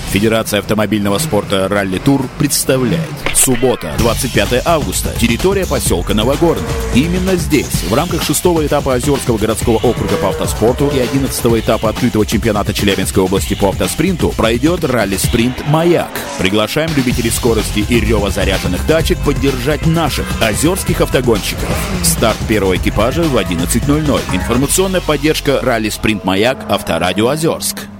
Федерация автомобильного спорта «Ралли Тур» представляет. Суббота, 25 августа. Территория поселка Новогорный. Именно здесь, в рамках 6-го этапа Озерского городского округа по автоспорту и 11-го этапа открытого чемпионата Челябинской области по автоспринту, пройдет ралли-спринт «Маяк». Приглашаем любителей скорости и рева заряженных тачек поддержать наших озерских автогонщиков. Старт первого экипажа в 11:00. Информационная поддержка ралли-спринт «Маяк», Авторадио Озерск.